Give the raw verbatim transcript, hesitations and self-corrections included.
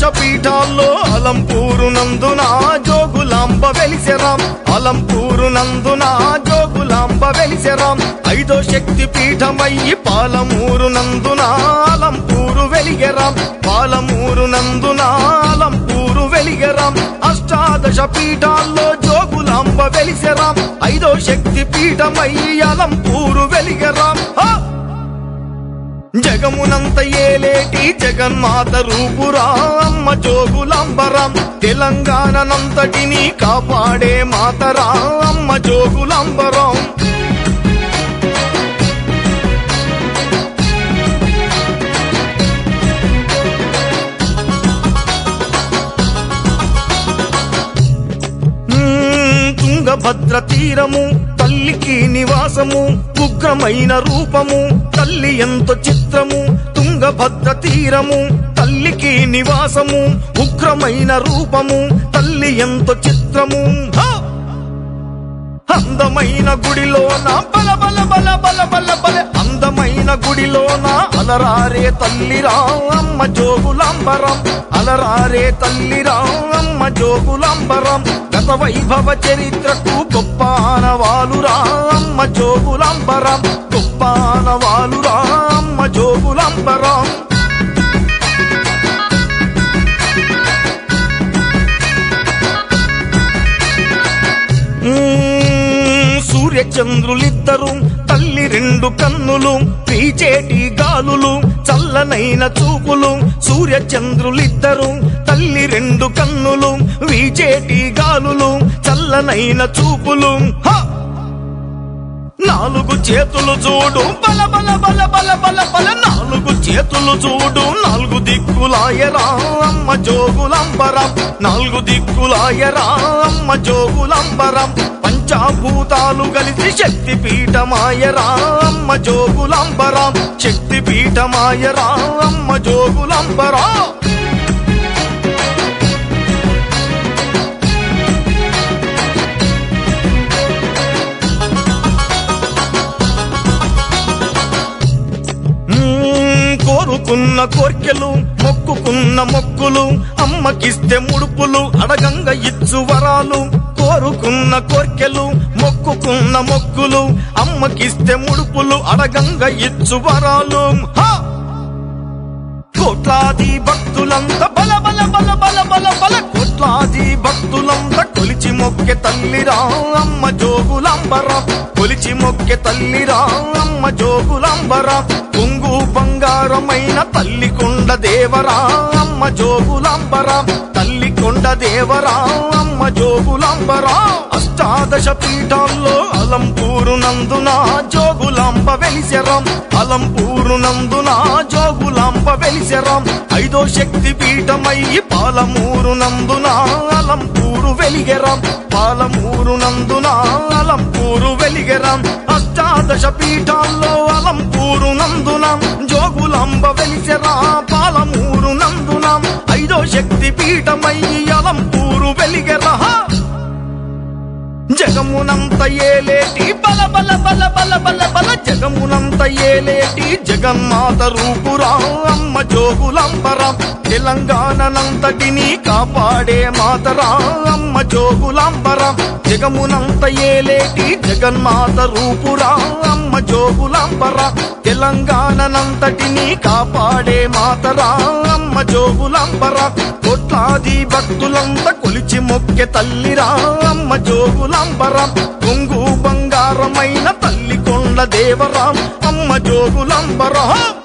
అష్టాదశ పీఠాల్లో అలంపూరు నందున జోగులాంబ వెలిసెరాం అలంపూరు నందున జోగులాంబ వెలిసెరాం ఐదో శక్తి పీఠమయ్యి పాలమూరు నందున అలంపూరు వెలిగెరాం పాలమూరు నందున అలంపూరు వెలిగెరాం అష్టాదశ పీఠాల్లో జోగులాంబ వెలిసెరాం ఐదో శక్తి పీఠమయ్యి అలంపూరు వెలిగెరాం జగమునంత ఏలేటి జగన్మాత రూపురా అమ్మ జోగులాంబరాం తెలంగాణనంతటిని కాపాడే మాతరా అమ్మ జోగులాంబరాం తుంగభద్ర తీరము తల్లికి నివాసము ఉగ్రమైన రూపము తల్లి ఎంతో చిత్రము తుంగభద్ర తీరము తల్లికి నివాసము ఉగ్రమైన రూపము తల్లి ఎంతో చిత్రము అందమైన గుడిలోన బల బల బల బల బల బల అందమైన గుడిలోన అలరారే తల్లిరా అమ్మ జోగులాంబరం అలరారే తల్లిరా అమ్మ జోగులాంబరం గత వైభవ చరిత్రకు గొప్ప ఆనవాలురా అమ్మ జోగులాంబరం గొప్ప ఆనవాలురా అమ్మ జోగులాంబరం సూర్యచంద్రులిద్దరు తల్లి రెండు కన్నులు పీచేటి గాలులు చల్లనైన చూపులు సూర్యచంద్రులిద్దరు తల్లి రెండు కన్నులు వీచేటి గాలులు చల్లనైన చూపులు నాలుగు చేతులు చూడు బల బల బల బల బల బల నాలుగు చేతులు చూడు నాలుగు దిక్కులాయరా అమ్మ జోగులాంబరం నాలుగు దిక్కులాయరా అమ్మ జోగులాంబరం పంచభూతాలు కలిసి శక్తి పీఠమాయరా అమ్మ జోగులాంబరం శక్తి పీఠమాయరా అమ్మ జోగులాంబరం కోరుకున్న కోర్కెలు మొక్కుకున్న మొక్కులు అమ్మకిస్తే ముడుపులు అడగంగ ఇచ్చు వరాలు కోరుకున్న కోర్కెలు మొక్కుకున్న మొక్కులు అమ్మకిస్తే ముడుపులు అడగంగ ఇచ్చు వరాలు కోట్లాది భక్తులంత బల బల బల బల బల బల కోట్లాది భక్తులంత కొలిచి మొక్కె తల్లిరా అమ్మ జోగులాంబరం కొలిచి మొక్కె తల్లిరా అమ్మ జోగులాంబరం కొంగు బంగారమైన తల్లి కొండ దేవరా అమ్మ జోగులాంబరం తల్లి కొండ దేవరా అమ్మ జోగులాంబరం అష్టాదశ పీఠాల్లో అలంపూరు నందున జోగులాంబ వెలిసెరాం అలంపూరు నందున జోగులాంబ వెలిసెరాం ఐదో శక్తి పీఠమయ్యి పాలమూరు నందున అలంపూరు వెలిగెరాం పాలమూరు నందున అలంపూరు వెలిగెరాం అష్టాదశ పీఠాల్లో అలంపూరు నందున జోగులాంబ వెలిసెరా పాలమూరు నందున ఐదో శక్తి పీఠమయ్యి అలంపూరు వెలిగెరా జగమునంత ఏలేటి బల బల బల బల బల బల జగమునంత ఏలేటి జగన్మాత రూపురా అమ్మ జోగులాంబరం తెలంగాణనంతటిని కాపాడే మాతరా అమ్మ జోగులాంబరం జగమునంత ఏలేటి జగన్మాత రూపురా అమ్మ జోగులాంబరం తెలంగాణనంతటిని కాపాడే మాతరా అమ్మ జోగులాంబరం కోట్లాది భక్తులంత కొలిచి మొక్కె తల్లిరా అమ్మ జోగులాంబరం కొంగు బంగారమైన తల్లి కొండ దేవరాం అమ్మ జోగులాంబరం